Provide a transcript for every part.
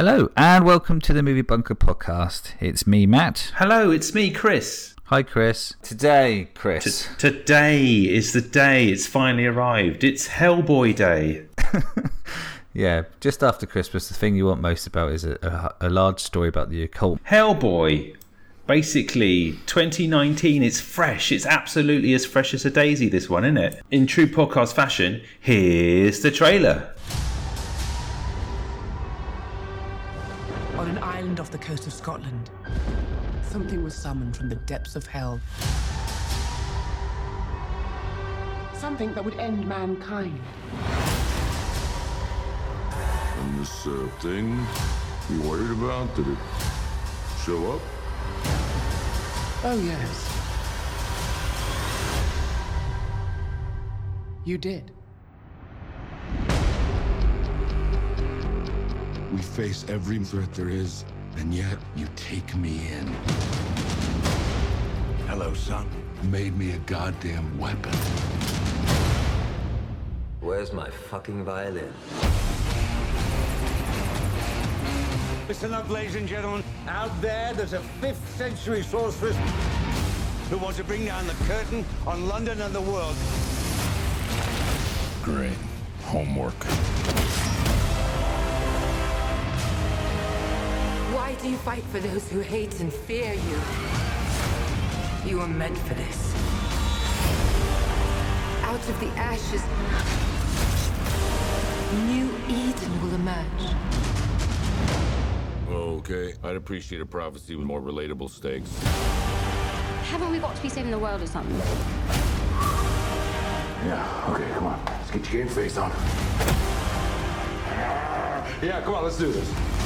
Hello and welcome to the Movie Bunker podcast. It's me, Matt. Hello, it's me, Chris. Hi, Chris. Today, Chris. Today is the day. It's finally arrived. It's Hellboy Day. Yeah, just after Christmas, the thing you want most about is a large story about the occult. Hellboy. Basically, 2019, it's fresh. It's absolutely as fresh as a daisy, this one, isn't it? In true podcast fashion, here's the trailer. On an island off the coast of Scotland, something was summoned from the depths of hell. Something that would end mankind. And this thing you worried about, did it show up? Oh, yes. You did. We face every threat there is, and yet you take me in. Hello, son. Made me a goddamn weapon. Where's my fucking violin? Listen up, ladies and gentlemen. Out there's a 5th century sorceress who wants to bring down the curtain on London and the world. Great. Homework. Why do you fight for those who hate and fear you? You were meant for this. Out of the ashes, new Eden will emerge. Okay, I'd appreciate a prophecy with more relatable stakes. Haven't we got to be saving the world or something? Yeah, okay, come on. Let's get your game face on. Yeah, come on, let's do this.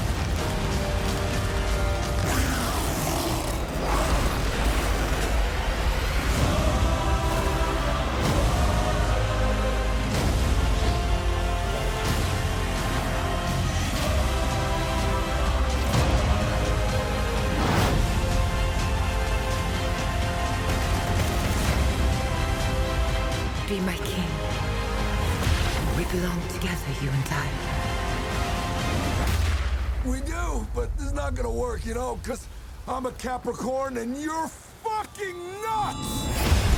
Be my king. We belong together, you and I. We do, but this is not gonna work, you know, because I'm a Capricorn and you're fucking nuts!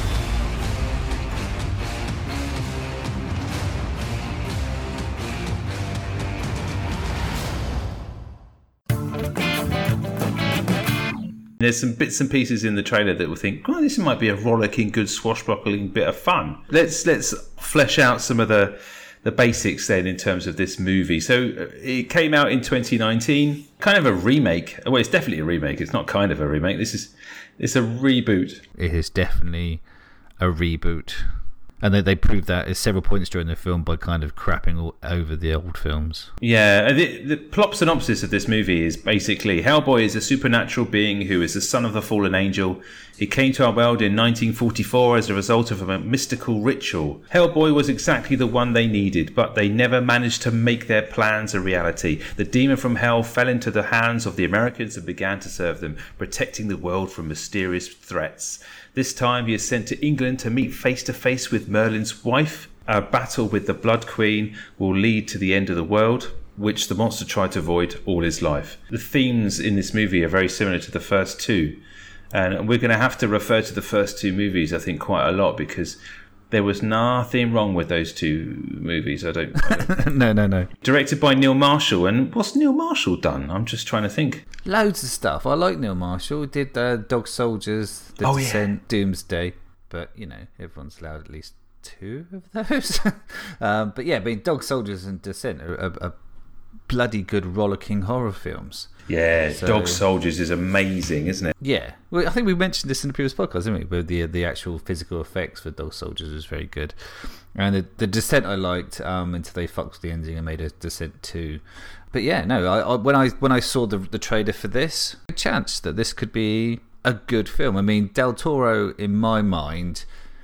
There's some bits and pieces in the trailer that we think, oh, this might be a rollicking, good, swashbuckling bit of fun. Let's flesh out some of the basics then in terms of this movie. So it came out in 2019, kind of a remake. Well, it's definitely a remake. It's not kind of a remake. It's a reboot. It is definitely a reboot. And they proved that at several points during the film by kind of crapping all over the old films. Yeah, the plot synopsis of this movie is basically Hellboy is a supernatural being who is the son of the fallen angel. He came to our world in 1944 as a result of a mystical ritual. Hellboy was exactly the one they needed, but they never managed to make their plans a reality. The demon from hell fell into the hands of the Americans and began to serve them, protecting the world from mysterious threats. This time he is sent to England to meet face to face with Merlin's wife. A battle with the Blood Queen will lead to the end of the world, which the monster tried to avoid all his life. The themes in this movie are very similar to the first two. And we're going to have to refer to the first two movies, I think, quite a lot because there was nothing wrong with those two movies. I don't No. Directed by Neil Marshall. And what's Neil Marshall done? I'm just trying to think. Loads of stuff. I like Neil Marshall. He did Dog Soldiers, The Descent, Doomsday. But, you know, everyone's allowed at least 2 of those. But yeah, Dog Soldiers and Descent are bloody good rollicking horror films. Yeah, so, Dog Soldiers is amazing, isn't it? Yeah. Well, I think we mentioned this in the previous podcast, didn't we? Where the actual physical effects for Dog Soldiers was very good. And the Descent I liked until they fucked with the ending and made a Descent 2. But yeah, no, when I saw the trailer for this, a chance that this could be a good film. I mean, Del Toro, in my mind,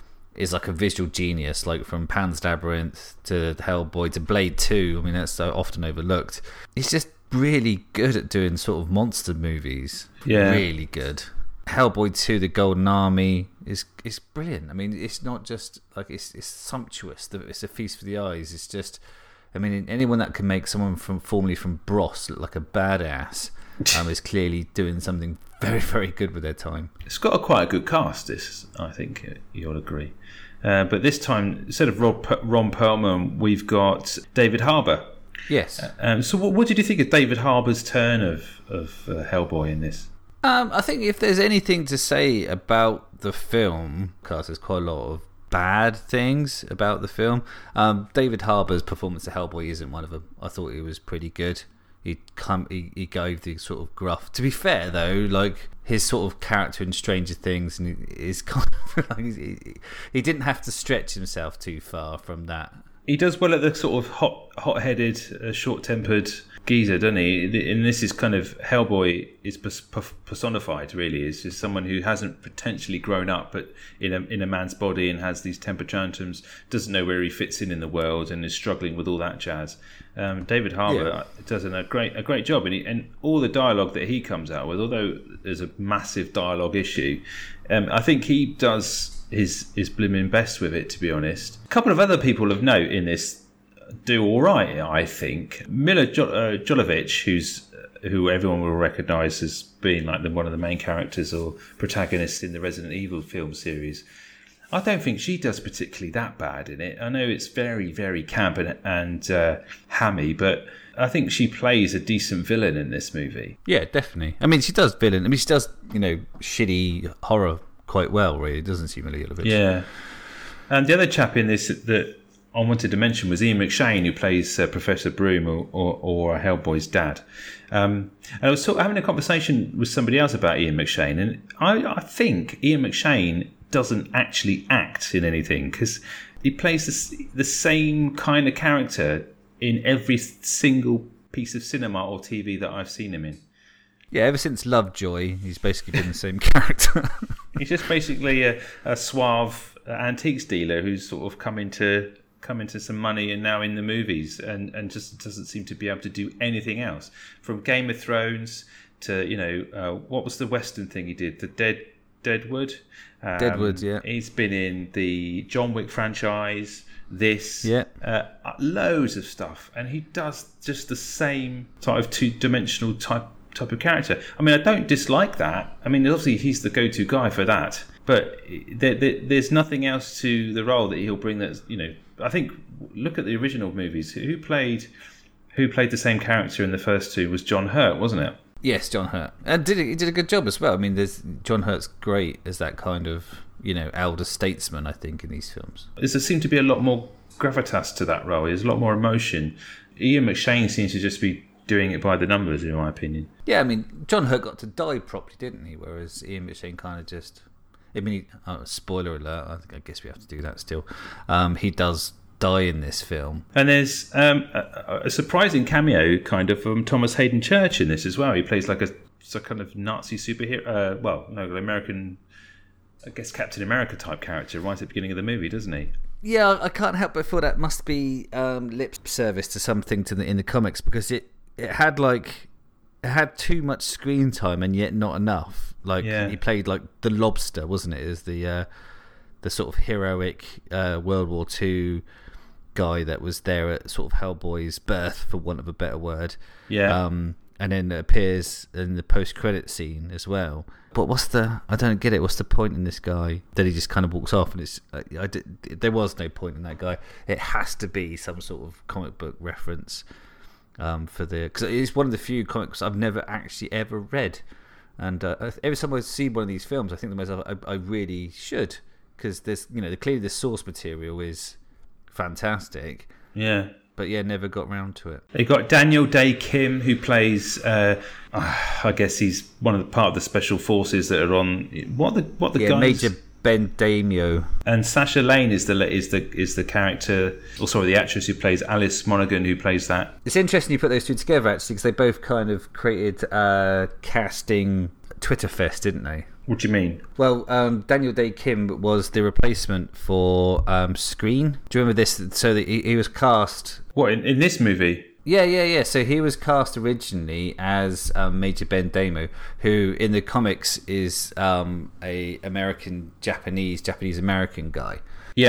is like a visual genius, like from Pan's Labyrinth to Hellboy to Blade 2. I mean, that's so often overlooked. He's just really good at doing sort of monster movies. Yeah. Really good. Hellboy 2, The Golden Army is brilliant. I mean, it's not just like it's sumptuous. It's a feast for the eyes. It's just I mean, anyone that can make someone formerly from Bros look like a badass is clearly doing something very, very good with their time. It's got quite a good cast, this, I think you'll agree. But this time, instead of Ron Perlman, we've got David Harbour. Yes. So what did you think of David Harbour's turn of Hellboy in this? I think if there's anything to say about the film, because there's quite a lot of bad things about the film, David Harbour's performance of Hellboy isn't one of them. I thought he was pretty good. He gave the sort of gruff. To be fair, though, like his sort of character in Stranger Things, and is kind of like he didn't have to stretch himself too far from that. He does well at the sort of hot-headed, short-tempered geezer, doesn't he? And this is kind of Hellboy is personified. Really, is just someone who hasn't potentially grown up, but in a man's body and has these temper tantrums, doesn't know where he fits in the world, and is struggling with all that jazz. David Harbour does a great job, and all the dialogue that he comes out with, although there's a massive dialogue issue, I think he does his blooming best with it, to be honest. A couple of other people of note in this do all right, I think. Mila Jovovich, who everyone will recognise as being like one of the main characters or protagonists in the Resident Evil film series. I don't think she does particularly that bad in it. I know it's very, very camp and hammy, but I think she plays a decent villain in this movie. Yeah, definitely. I mean, she does villain. I mean, she does, shitty horror quite well, really, doesn't she, Mila Jovovich? Yeah. And the other chap in this that I wanted to mention was Ian McShane, who plays Professor Broom or Hellboy's dad. And I was having a conversation with somebody else about Ian McShane, and I think Ian McShane doesn't actually act in anything, because he plays the same kind of character in every single piece of cinema or TV that I've seen him in. Yeah, ever since Lovejoy, he's basically been the same character. He's just basically a suave antiques dealer who's sort of come into some money and now in the movies and just doesn't seem to be able to do anything else. From Game of Thrones to, what was the Western thing he did? The Deadwood? Deadwood, yeah. He's been in the John Wick franchise, loads of stuff. And he does just the same type of two-dimensional type of character. I mean, I don't dislike that. I mean, obviously he's the go-to guy for that. But there's nothing else to the role that he'll bring that's, I think, look at the original movies. Who played the same character in the first two was John Hurt, wasn't it? Yes, John Hurt. And he did a good job as well. I mean, John Hurt's great as that kind of, elder statesman, I think, in these films. There seemed to be a lot more gravitas to that role. There's a lot more emotion. Ian McShane seems to just be doing it by the numbers, in my opinion. Yeah, I mean, John Hurt got to die properly, didn't he? Whereas Ian McShane kind of just... I mean, spoiler alert, I guess we have to do that still. He does die in this film. And there's a surprising cameo kind of from Thomas Hayden Church in this as well. He plays like a kind of Nazi superhero, American, I guess Captain America type character right at the beginning of the movie, doesn't he? Yeah, I can't help but feel that must be lip service to something in the comics, because it had too much screen time and yet not enough. He played like the Lobster, wasn't it? As the sort of heroic World War II guy that was there at sort of Hellboy's birth, for want of a better word. Yeah. And then appears in the post-credit scene as well. But I don't get it. What's the point in this guy that he just kind of walks off? And there was no point in that guy. It has to be some sort of comic book reference. Because it's one of the few comics I've never actually ever read, and every time I see one of these films, I think to myself, I really should, because there's clearly the source material is fantastic. Yeah, but never got round to it. They got Daniel Day Kim, who plays I guess he's part of the special forces that are on what the guys. Major Ben Damio. And Sasha Lane is the character, or sorry, the actress who plays Alice Monaghan, who plays that. It's interesting you put those two together, actually, because they both kind of created a casting Twitter fest, didn't they? What do you mean? Well, Daniel Day Kim was the replacement for Screen. Do you remember this? So that he was cast. What, in this movie? Yeah. So he was cast originally as Major Ben Damio, who in the comics is a Japanese American guy. Yeah.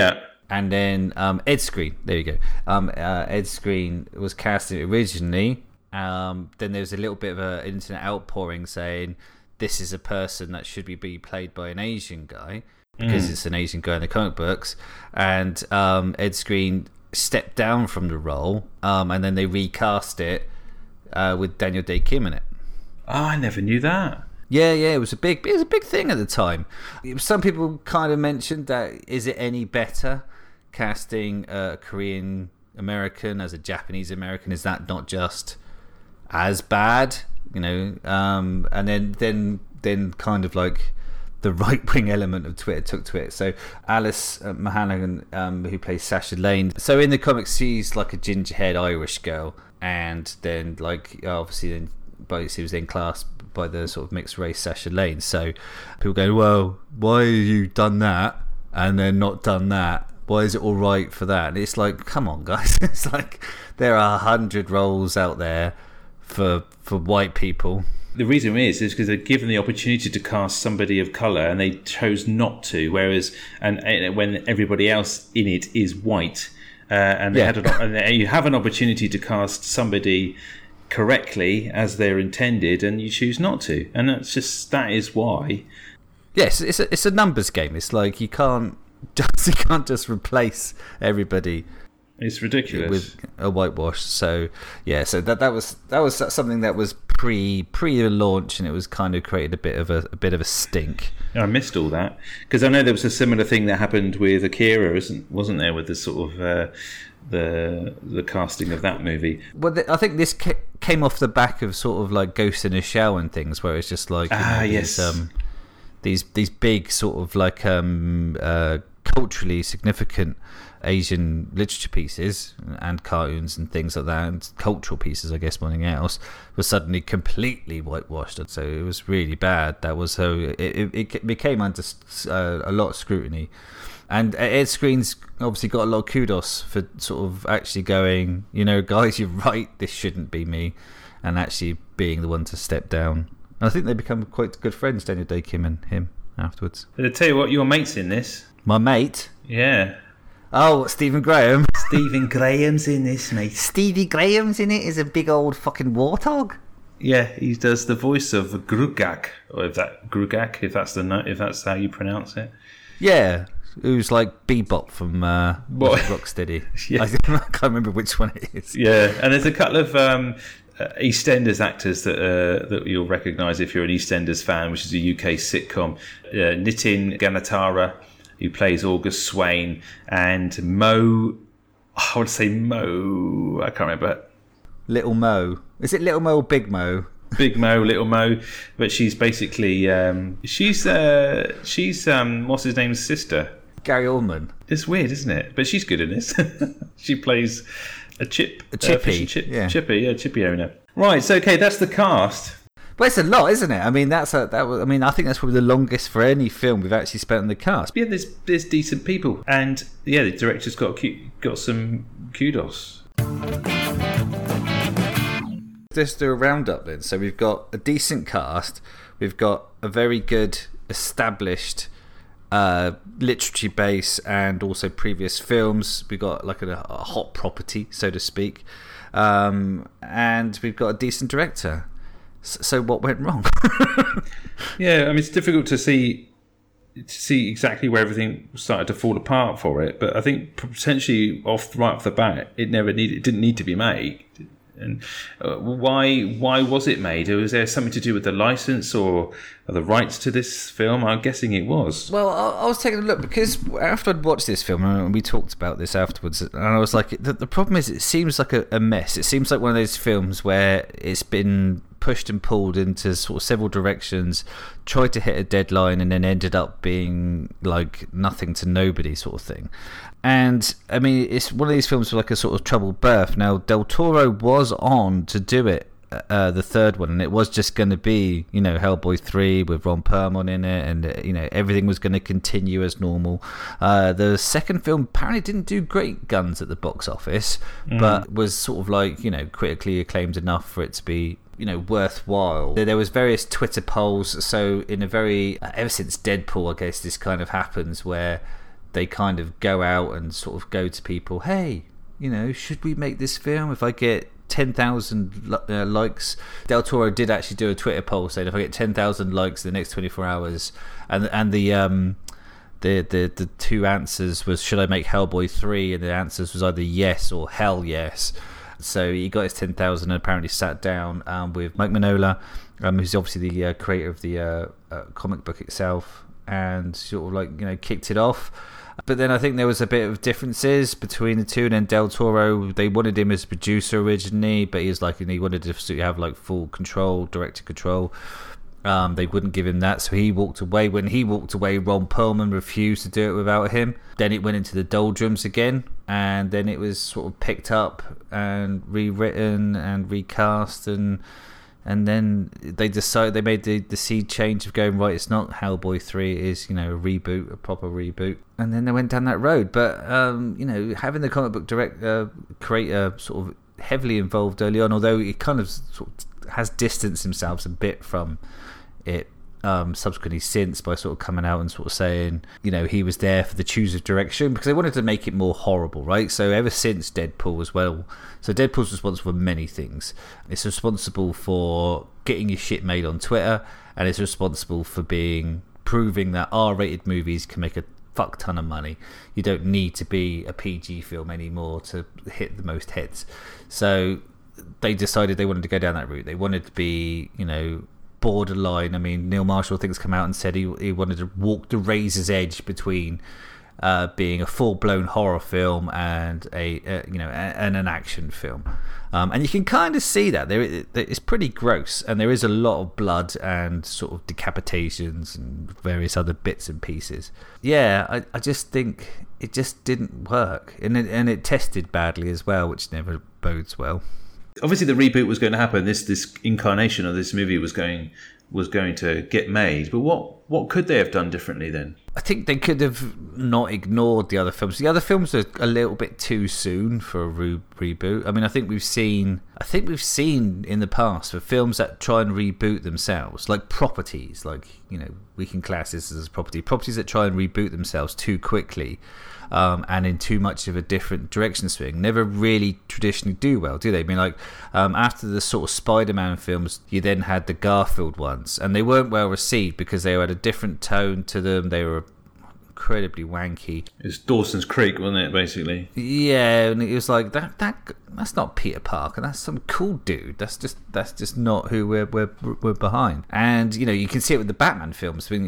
And then Ed Skrein, there you go. Ed Skrein was casted originally. Then there was a little bit of an internet outpouring saying this is a person that should be played by an Asian guy because it's an Asian guy in the comic books. And Ed Skrein stepped down from the role, and then they recast it with Daniel Day Kim in it. Oh, I never knew that. Yeah, it was a big thing at the time. Some people kind of mentioned that is it any better casting a Korean American as a Japanese American? Is that not just as bad? And then kind of like the right-wing element of Twitter took to it. So Alice Mahanagan, who plays Sasha Lane, so in the comics she's like a ginger-haired Irish girl, and then like obviously then she was then classed by the sort of mixed race Sasha Lane. So people go, well, why have you done that and then not done that? Why is it all right for that? And it's like, come on, guys. It's like there are 100 roles out there for white people. The reason is because they're given the opportunity to cast somebody of colour and they chose not to. Whereas, and when everybody else in it is white, and you have an opportunity to cast somebody correctly as they're intended, and you choose not to, and that is why. Yes, it's a numbers game. It's like you can't just replace everybody. It's ridiculous with a whitewash. So that was something that was pre-launch, and it was kind of created a bit of a stink. I missed all that because I know there was a similar thing that happened with Akira, wasn't there, with the sort of the casting of that movie. Well, I think this came off the back of sort of like Ghost in a Shell and things, where it's just like these big sort of like culturally significant Asian literature pieces and cartoons and things like that, and cultural pieces, I guess, more than anything else, was suddenly completely whitewashed. So it was really bad. That was so it became under a lot of scrutiny. And Ed Skrein's obviously got a lot of kudos for sort of actually going, guys, you're right, this shouldn't be me, and actually being the one to step down. And I think they become quite good friends, Daniel Day Kim and him, afterwards. Did I tell you what, your mate's in this? My mate? Yeah. Oh, Stephen Graham. Stephen Graham's in this, mate. Stevie Graham's in it is a big old fucking warthog. Yeah, he does the voice of Grugak, or if that's how you pronounce it. Yeah. Who's like Bebop from Rocksteady. Yeah. I can't remember which one it is. Yeah, and there's a couple of EastEnders actors that you'll recognise if you're an EastEnders fan, which is a UK sitcom. Nitin Ganatara, who plays August Swain, and Mo, I want to say Mo, I can't remember. Little Mo. Is it Little Mo or Big Mo? Big Mo, Little Mo, but she's basically she's what's his name's sister? Gary Oldman. It's weird, isn't it? But she's good in this. She plays a chippy, chippy owner. Right, so okay, that's the cast. But it's a lot, isn't it? I mean, I think that's probably the longest for any film we've actually spent on the cast. Yeah, there's decent people, and yeah, the director's got some kudos. Let's do a roundup then. So we've got a decent cast, we've got a very good established literature base, and also previous films. We've got like a hot property, so to speak, and we've got a decent director. So what went wrong? Yeah, I mean, it's difficult to see exactly where everything started to fall apart for it, but I think potentially right off the bat, it didn't need to be made. And why was it made? Was there something to do with the license or the rights to this film? I'm guessing it was. Well, I was taking a look because after I'd watched this film, and we talked about this afterwards, and I was like, the problem is it seems like a mess. It seems like one of those films where it's been pushed and pulled into sort of several directions, tried to hit a deadline, and then ended up being like nothing to nobody sort of thing. And I mean, it's one of these films with like a sort of troubled birth. Now, Del Toro was on to do it, the third one, and it was just going to be, Hellboy 3 with Ron Perlman in it, and everything was going to continue as normal. The second film apparently didn't do great guns at the box office, but was sort of like, critically acclaimed enough for it to be, worthwhile. There was various Twitter polls, so in a very ever since Deadpool, I guess this kind of happens, where they kind of go out and sort of go to people, hey, should we make this film? If I get 10,000 likes. Del Toro did actually do a Twitter poll saying if I get 10,000 likes in the next 24 hours, and the two answers was, should I make Hellboy 3? And the answers was either yes or hell yes. So he got his 10,000 and apparently sat down with Mike Mignola, who's obviously the creator of the comic book itself, and sort of like kicked it off. But then I think there was a bit of differences between the two. And then Del Toro, they wanted him as a producer originally, but he was like, he wanted to have like full control, director control. They wouldn't give him that, so he walked away. When he walked away, Ron Perlman refused to do it without him. Then it went into the doldrums again, and then it was sort of picked up and rewritten and recast, and then they decided, they made the seed change of going, right, it's not Hellboy 3, it is, a reboot, a proper reboot. And then they went down that road. But, having the comic book creator sort of heavily involved early on, although he kind of sort of has distanced himself a bit from it subsequently since, by sort of coming out and sort of saying, he was there for the choose of direction, because they wanted to make it more horrible, right? So ever since Deadpool as well, so Deadpool's responsible for many things. It's responsible for getting your shit made on Twitter, and it's responsible for proving that R-rated movies can make a fuck ton of money. You don't need to be a PG film anymore to hit the most hits. So they decided they wanted to go down that route. They wanted to be, borderline. I mean, Neil Marshall things come out and said he wanted to walk the razor's edge between being a full-blown horror film and and an action film, and you can kind of see that it's pretty gross, and there is a lot of blood and sort of decapitations and various other bits and pieces. I just think it just didn't work, and it tested badly as well, which never bodes well. Obviously, the reboot was going to happen. This incarnation of this movie was going to get made. But what could they have done differently then? I think they could have not ignored the other films. The other films are a little bit too soon for a reboot. I mean, I think we've seen in the past for films that try and reboot themselves, like properties, we can class this as properties that try and reboot themselves too quickly. And in too much of a different direction swing, never really traditionally do well, do they? I mean, after the sort of Spider-Man films, you then had the Garfield ones, and they weren't well received because they had a different tone to them. They were incredibly wanky. It's Dawson's Creek, wasn't it, basically? Yeah, and it was like that's not Peter Parker. That's some cool dude. That's just not who we're behind. And you can see it with the Batman films. But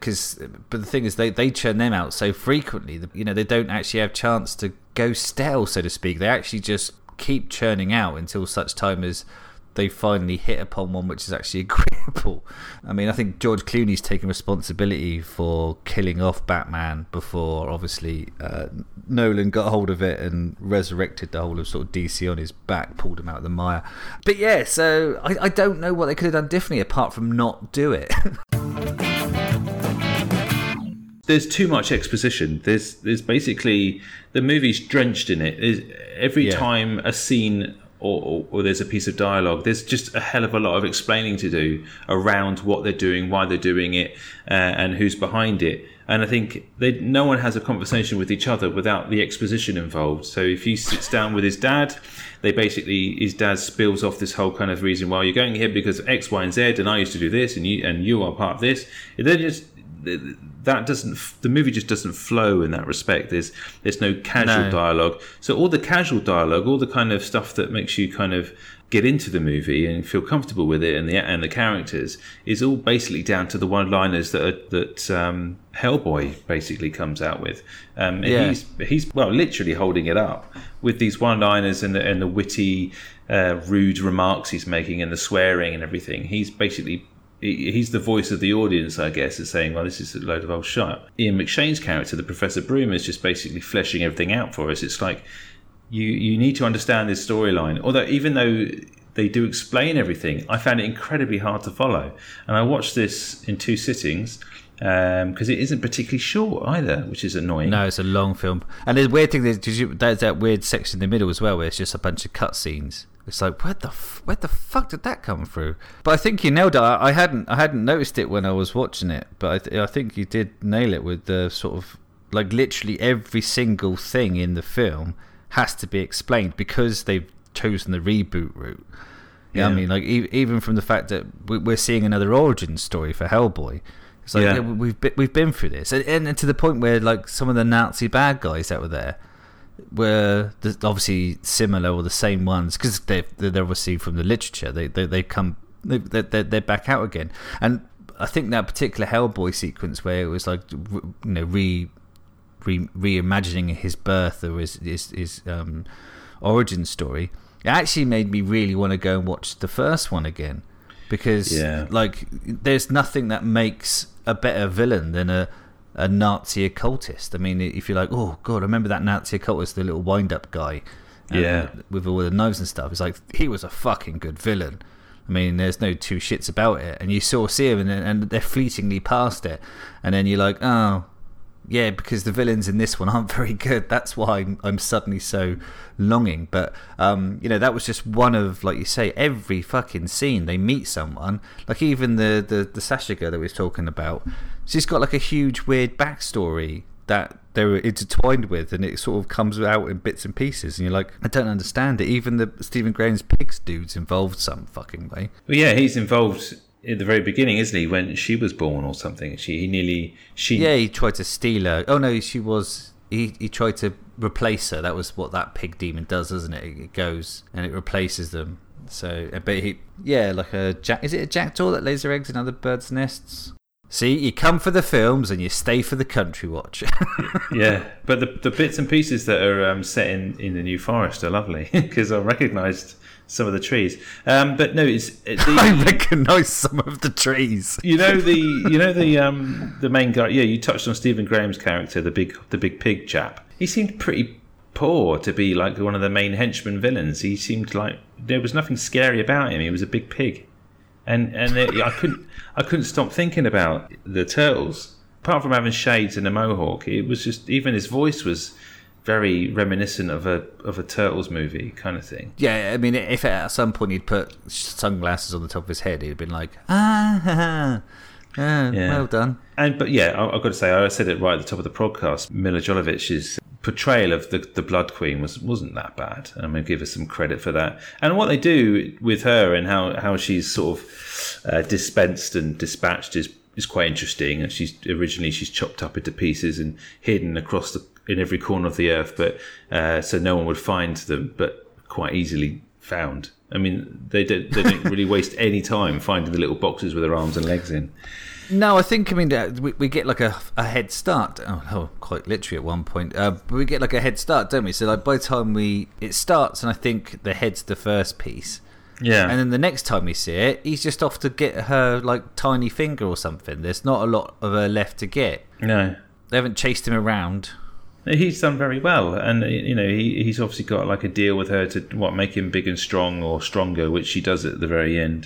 the thing is, they churn them out so frequently. They don't actually have chance to go stale, so to speak. They actually just keep churning out until such time as they finally hit upon one which is actually agreeable. I mean, I think George Clooney's taken responsibility for killing off Batman before, obviously, Nolan got hold of it and resurrected the whole of sort of DC on his back, pulled him out of the mire. But yeah, so I don't know what they could have done differently apart from not do it. There's too much exposition. There's basically, the movie's drenched in it. Every time a scene or there's a piece of dialogue, there's just a hell of a lot of explaining to do around what they're doing, why they're doing it, and who's behind it. And I think no one has a conversation with each other without the exposition involved. So if he sits down with his dad, his dad spills off this whole kind of reason, well, you're going here because X, Y, and Z, and I used to do this, and you are part of this. The movie just doesn't flow in that respect. There's no casual dialogue. So all the casual dialogue, all the kind of stuff that makes you kind of get into the movie and feel comfortable with it and the characters is all basically down to the one-liners that Hellboy basically comes out with. He's literally holding it up with these one-liners and the witty, rude remarks he's making and the swearing and everything. He's the voice of the audience, I guess, is saying, well, this is a load of old shit. Ian McShane's character, the Professor Broom, is just basically fleshing everything out for us. It's like, you need to understand this storyline. Although, even though they do explain everything, I found it incredibly hard to follow. And I watched this in 2 sittings, because it isn't particularly short either, which is annoying. No, it's a long film. And the weird thing is, there's that weird section in the middle as well, where it's just a bunch of cutscenes. It's like, where the fuck did that come through? But I think you nailed it. I hadn't noticed it when I was watching it, but I think you did nail it with the sort of Like literally every single thing in the film has to be explained because they've chosen the reboot route. Yeah, I mean, like even from the fact that we're seeing another origin story for Hellboy. It's like we've been through this, and to the point where like some of the Nazi bad guys that were there were obviously similar or the same ones because they're obviously from the literature. They're back out again, and I think that particular Hellboy sequence where it was like reimagining his birth or his origin story, it actually made me really want to go and watch the first one again because like there's nothing that makes a better villain than a Nazi occultist. I mean, if you're like, oh god, I remember that Nazi occultist, the little wind-up guy, with all the knives and stuff. It's like he was a fucking good villain. I mean, there's no two shits about it. And you sort of see him, and they're fleetingly past it, and then you're like, oh yeah, because the villains in this one aren't very good. That's why I'm suddenly so longing. But that was just one of, like you say, every fucking scene they meet someone. Like even the Sasha girl that we were talking about, she's got like a huge weird backstory that they're intertwined with, and it sort of comes out in bits and pieces, and you're like, I don't understand it. Even the Stephen Graham's pigs dude's involved some fucking way. Well, yeah, he's involved at the very beginning, isn't he? When she was born or something, he tried to steal her. Oh no, she was. He tried to replace her. That was what that pig demon does, isn't it? It goes and it replaces them. So, but like a is it a jackdaw that lays her eggs in other birds' nests? See, you come for the films and you stay for the country watch. Yeah, but the bits and pieces that are set in the New Forest are lovely because I recognised some of the trees. But no, I recognise some of the trees. The main guy. Yeah, you touched on Stephen Graham's character, the big pig chap. He seemed pretty poor to be like one of the main henchman villains. He seemed like there was nothing scary about him. He was a big pig. And I couldn't stop thinking about the turtles. Apart from having shades and a mohawk, it was just, even his voice was very reminiscent of a Turtles movie kind of thing. Yeah, I mean, if at some point he'd put sunglasses on the top of his head, he'd have been like, well done. But yeah, I've got to say, I said it right at the top of the podcast. Mila Jovovich's portrayal of the Blood Queen wasn't that bad. I'm going to give her some credit for that. And what they do with her and how she's sort of dispensed and dispatched is quite interesting. And she's chopped up into pieces and hidden in every corner of the earth, but so no one would find them, but quite easily found. I mean, they didn't really waste any time finding the little boxes with her arms and legs in. No, we get like a head start. Oh, quite literally at one point. But we get like a head start, don't we? So like by the time it starts, and I think the head's the first piece. Yeah. And then the next time we see it, he's just off to get her like tiny finger or something. There's not a lot of her left to get. No. They haven't chased him around. He's done very well, and he's obviously got like a deal with her to make him big and strong or stronger, which she does at the very end.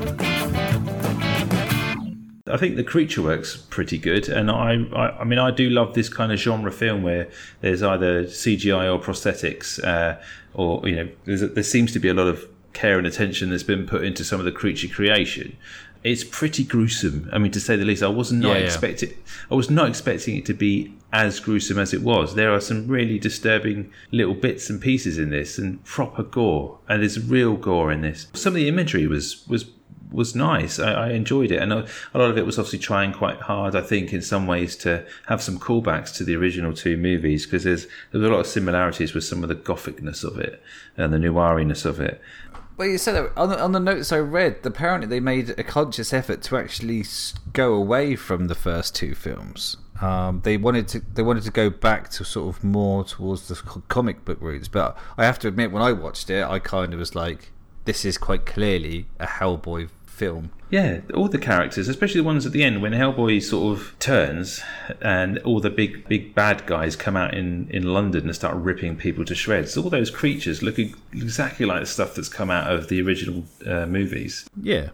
I think the creature work's pretty good, and I mean I do love this kind of genre film where there's either CGI or prosthetics, or there seems to be a lot of care and attention that's been put into some of the creature creation. It's pretty gruesome. I mean, to say the least. I was not expecting it to be as gruesome as it was. There are some really disturbing little bits and pieces in this, and proper gore. And there's real gore in this. Some of the imagery was nice. I enjoyed it, and a lot of it was obviously trying quite hard, I think, in some ways to have some callbacks to the original two movies, because there's a lot of similarities with some of the gothicness of it and the noiriness of it. Well, you said that on the notes I read, apparently they made a conscious effort to actually go away from the first two films. They wanted to go back to sort of more towards the comic book roots, but I have to admit, when I watched it, I kind of was like, this is quite clearly a Hellboy film. Yeah, all the characters, especially the ones at the end when Hellboy sort of turns and all the big bad guys come out in London and start ripping people to shreds. All those creatures look exactly like the stuff that's come out of the original movies. Yeah.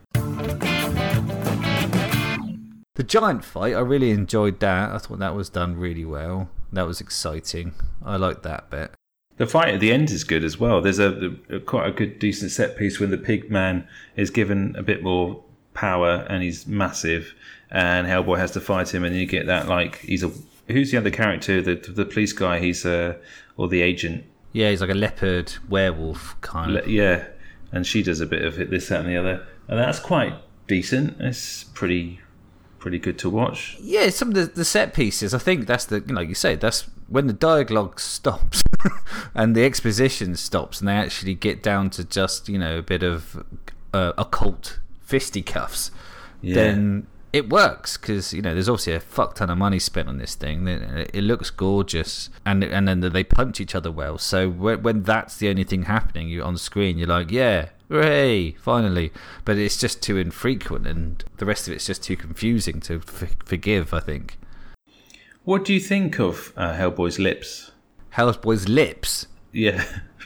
The giant fight, I really enjoyed that. I thought that was done really well. That was exciting. I liked that bit. The fight at the end is good as well. There's quite a good, decent set piece when the pig man is given a bit more power and he's massive, and Hellboy has to fight him, and you get that like he's a Who's the other character? The police guy. He's or the agent. Yeah, he's like a leopard werewolf kind of. Yeah, and she does a bit of it, this, that, and the other, and that's quite decent. It's pretty good to watch. Yeah, some of the set pieces. I think that's like you say, that's when the dialogue stops and the exposition stops, and they actually get down to just a bit of occult fisticuffs. Yeah. Then it works because there's obviously a fuck ton of money spent on this thing. It looks gorgeous, and then they punch each other well. So when that's the only thing happening on screen, you're like, yeah, hooray, finally. But it's just too infrequent, and the rest of it's just too confusing to forgive, I think. What do you think of Hellboy's lips? Hellboy's lips? Yeah.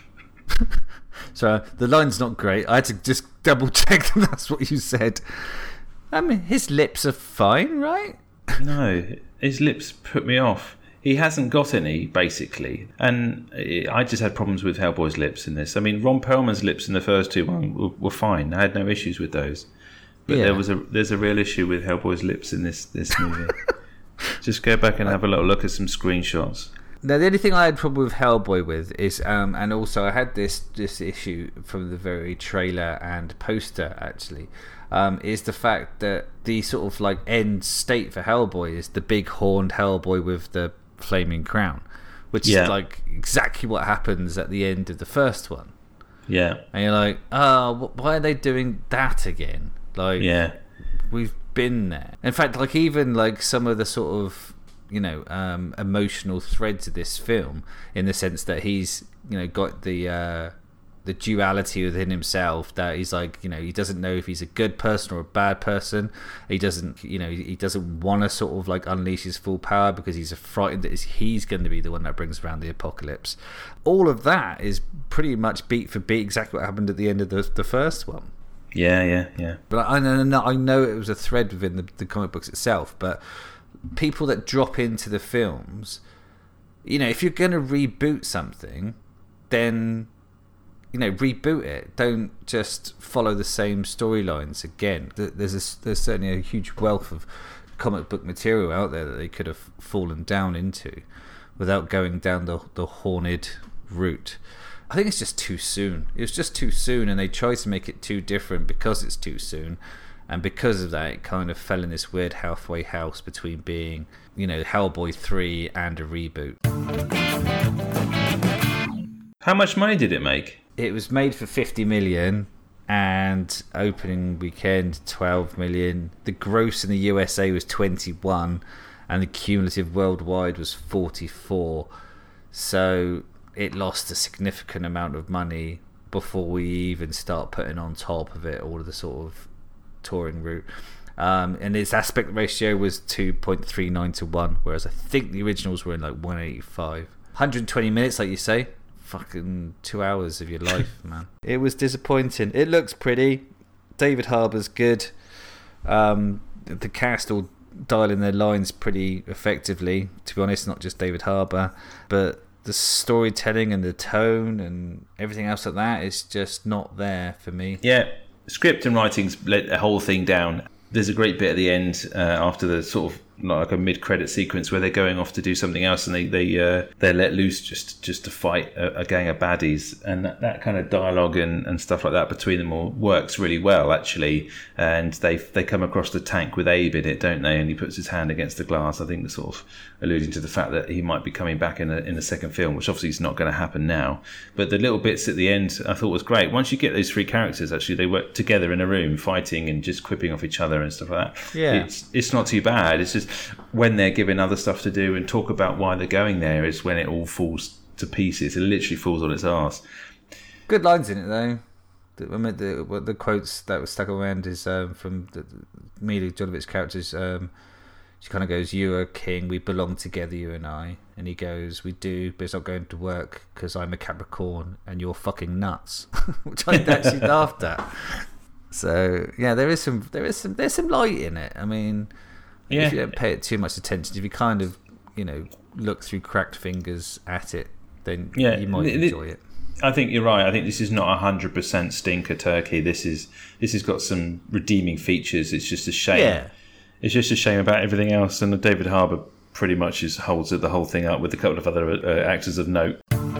So the line's not great. I had to just double check that that's what you said. I mean, his lips are fine, right? No, his lips put me off. He hasn't got any, basically. And I just had problems with Hellboy's lips in this. I mean, Ron Perlman's lips in the first two were fine. I had no issues with those. But there's a real issue with Hellboy's lips in this movie. Just go back and have a little look at some screenshots. Now, the only thing I had problem with Hellboy with is, and also I had this issue from the very trailer and poster, actually, is the fact that the sort of like end state for Hellboy is the big horned Hellboy with the flaming crown, which is like exactly what happens at the end of the first one. Yeah. And you're like, oh, why are they doing that again? Like, we've been there. In fact, like even like some of the sort of emotional threads of this film, in the sense that he's got the duality within himself, that he's like he doesn't know if he's a good person or a bad person. He doesn't he doesn't want to sort of like unleash his full power because he's frightened that he's going to be the one that brings around the apocalypse. All of that is pretty much beat for beat exactly what happened at the end of the first one. Yeah. But I know it was a thread within the comic books itself, but people that drop into the films, if you're going to reboot something, then reboot it. Don't just follow the same storylines again. There's certainly a huge wealth of comic book material out there that they could have fallen down into without going down the horned route. I think it's just too soon. It was just too soon, and they tried to make it too different because it's too soon. And because of that, it kind of fell in this weird halfway house between being, Hellboy 3 and a reboot. How much money did it make? It was made for 50 million, and opening weekend 12 million. The gross in the USA was 21, and the cumulative worldwide was 44. So it lost a significant amount of money before we even start putting on top of it all of the sort of touring route. And its aspect ratio was 2.39 to 1, whereas I think the originals were in like 185. 120 minutes, like you say. Fucking 2 hours of your life, man. It was disappointing. It looks pretty. David Harbour's good. The cast all dial in their lines pretty effectively, to be honest, not just David Harbour, but the storytelling and the tone and everything else like that is just not there for me. Yeah, script and writing's let the whole thing down. There's a great bit at the end after the sort of like a mid-credit sequence where they're going off to do something else, and they're let loose just to fight a gang of baddies, and that kind of dialogue and stuff like that between them all works really well, actually. And they come across the tank with Abe in it, don't they? And he puts his hand against the glass, I think, sort of alluding to the fact that he might be coming back in the second film, which obviously is not going to happen now. But the little bits at the end I thought was great. Once you get those three characters, actually, they work together in a room fighting and just quipping off each other and stuff like that. Yeah, it's not too bad. It's just when they're given other stuff to do and talk about why they're going there is when it all falls to pieces. It literally falls on its arse. Good lines in it, though. The quotes that were stuck around is from Mila Jovovich's characters. She kind of goes, "You are king, we belong together, you and I." And he goes, "We do, but it's not going to work because I'm a Capricorn and you're fucking nuts," which I actually laughed at. So yeah, there's some light in it. I mean, if you don't pay it too much attention, if you kind of look through cracked fingers at it, then you might enjoy it. I think you're right. I think this is not 100% stinker turkey. This has got some redeeming features. It's just a shame. Yeah. It's just a shame about everything else. And David Harbour pretty much holds the whole thing up with a couple of other actors of note.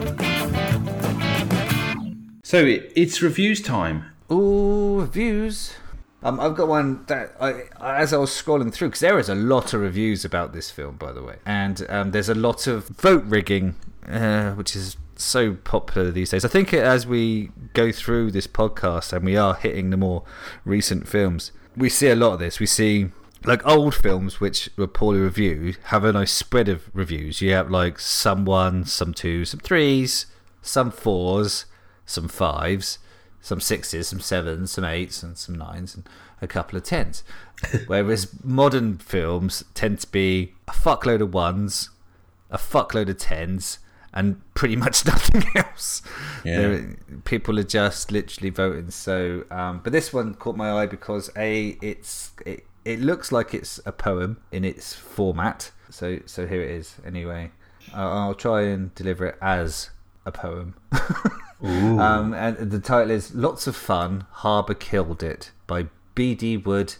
So it's reviews time. Ooh, reviews. I've got one that as I was scrolling through, because there is a lot of reviews about this film, by the way, and there's a lot of vote rigging, which is so popular these days. I think as we go through this podcast and we are hitting the more recent films, we see a lot of this. We see like old films which were poorly reviewed have a nice spread of reviews. You have like some 1s, some 2s, some 3s, some 4s, some 5s, some 6s, some 7s, some 8s, and some 9s, and a couple of 10s. Whereas modern films tend to be a fuckload of 1s, a fuckload of 10s, and pretty much nothing else. Yeah. People are just literally voting. So, but this one caught my eye because it looks like it's a poem in its format. So here it is. Anyway, I'll try and deliver it as a poem. And the title is "Lots of Fun. Harbour Killed It" by B.D. Wood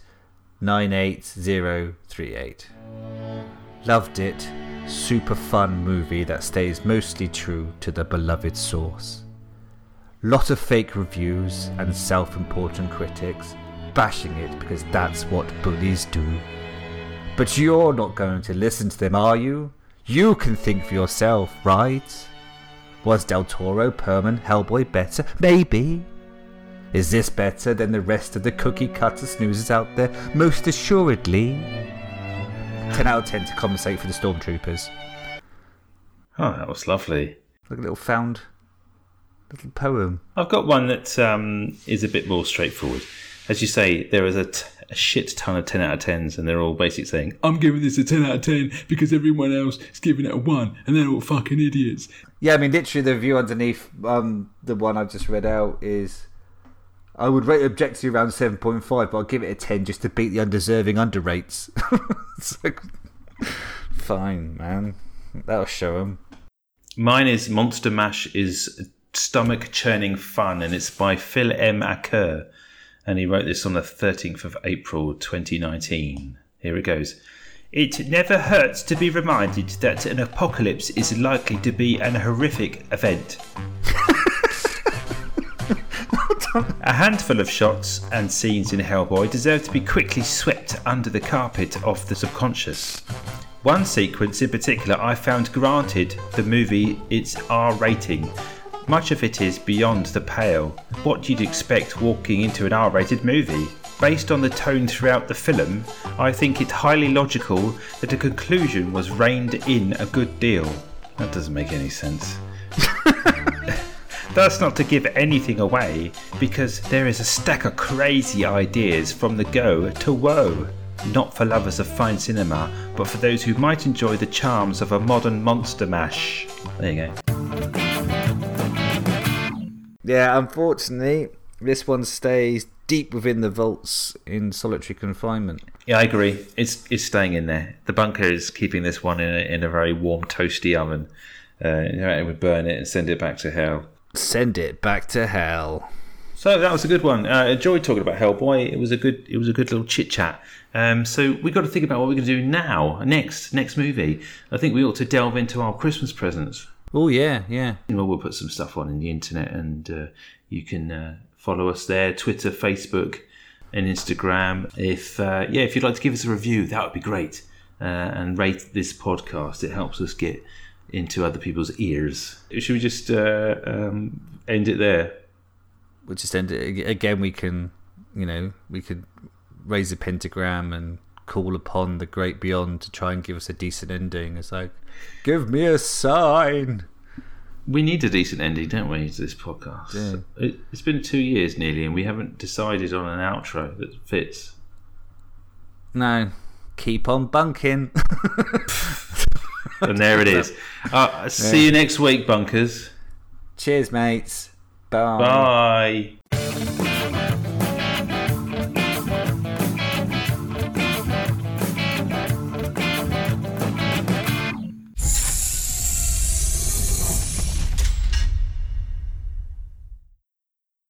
98038. Loved it. Super fun movie that stays mostly true to the beloved source. Lot of fake reviews and self-important critics bashing it because that's what bullies do. But you're not going to listen to them, are you? You can think for yourself, right? Was Del Toro, Perman, Hellboy better? Maybe. Is this better than the rest of the cookie cutter snoozers out there? Most assuredly. 10 out of 10 to compensate for the Stormtroopers. Oh, that was lovely. Like a little poem. I've got one that is a bit more straightforward. As you say, there is a shit ton of 10 out of 10s, and they're all basically saying, I'm giving this a 10 out of 10 because everyone else is giving it a 1, and they're all fucking idiots. Yeah, I mean, literally the review underneath the one I've just read out is, I would rate objectively around 7.5, but I'll give it a 10 just to beat the undeserving underrates. It's like, fine, man. That'll show them. Mine is Monster Mash is stomach-churning fun, and it's by Phil M. Acker. And he wrote this on the 13th of April 2019. Here it goes. It never hurts to be reminded that an apocalypse is likely to be an horrific event. A handful of shots and scenes in Hellboy deserve to be quickly swept under the carpet of the subconscious. One sequence in particular I found granted the movie its R rating. Much of it is beyond the pale. What you'd expect walking into an R-rated movie. Based on the tone throughout the film, I think it highly logical that a conclusion was reined in a good deal. That doesn't make any sense. That's not to give anything away, because there is a stack of crazy ideas from the go to woe. Not for lovers of fine cinema, but for those who might enjoy the charms of a modern Monster Mash. There you go. Yeah, unfortunately, this one stays deep within the vaults in solitary confinement. Yeah, I agree. It's staying in there. The bunker is keeping this one in a very warm, toasty oven. It would burn it and send it back to hell. Send it back to hell. So that was a good one. I enjoyed talking about Hellboy. It was a good little chit chat. So we got to think about what we're going to do now. Next movie. I think we ought to delve into our Christmas presents. Oh yeah. Well, we'll put some stuff on in the internet, and you can follow us there: Twitter, Facebook, and Instagram. If you'd like to give us a review, that would be great. And rate this podcast. It helps us get into other people's ears. Should we just end it there? We'll just end it again. We could raise a pentagram and call upon the great beyond to try and give us a decent ending. It's like, give me a sign. We need a decent ending, don't we, to this podcast? Yeah. It's been 2 years nearly, and we haven't decided on an outro that fits. No, keep on bunking. And there it is. See you next week, bunkers. Cheers, mates. Bye. Bye.